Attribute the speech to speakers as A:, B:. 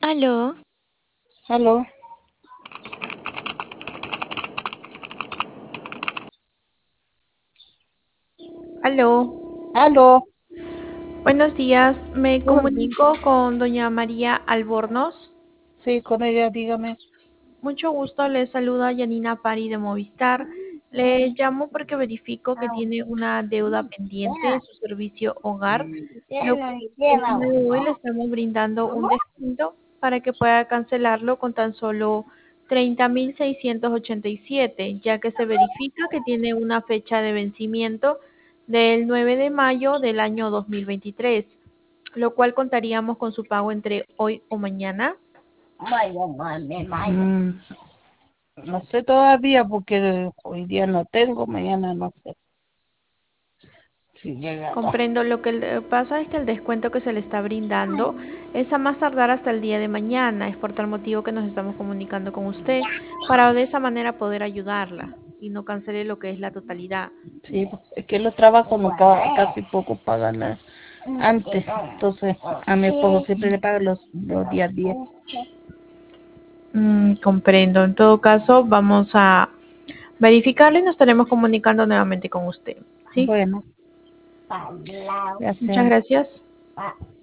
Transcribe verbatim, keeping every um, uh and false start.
A: Aló,
B: Aló,
A: aló.
B: aló,
A: Buenos días, me
B: Gordy.
A: comunico con doña María Albornoz.
B: Sí, con ella, dígame.
A: Mucho gusto, le saluda Yanina Pari de Movistar. Le llamo porque verifico que tiene una deuda pendiente en su servicio hogar, lo cual el día de hoy le estamos brindando un descuento para que pueda cancelarlo con tan solo treinta mil seiscientos ochenta y siete, ya que se verifica que tiene una fecha de vencimiento del nueve de mayo del año dos mil veintitrés, lo cual contaríamos con su pago entre hoy o mañana.
B: Mm, no sé todavía porque hoy día no tengo, mañana no sé si llega.
A: Comprendo. Lo que le pasa es que el descuento que se le está brindando es a más tardar hasta el día de mañana. Es por tal motivo que nos estamos comunicando con usted para de esa manera poder ayudarla y no cancele lo que es la totalidad.
B: Sí, es que los trabajos no ca- casi poco pagan eh, antes, entonces a mi esposo siempre le pagan los, los días diez.
A: Mm, comprendo. En todo caso, vamos a verificarlo y nos estaremos comunicando nuevamente con usted. ¿Sí?
B: Bueno,
A: Muchas
B: gracias.
A: gracias.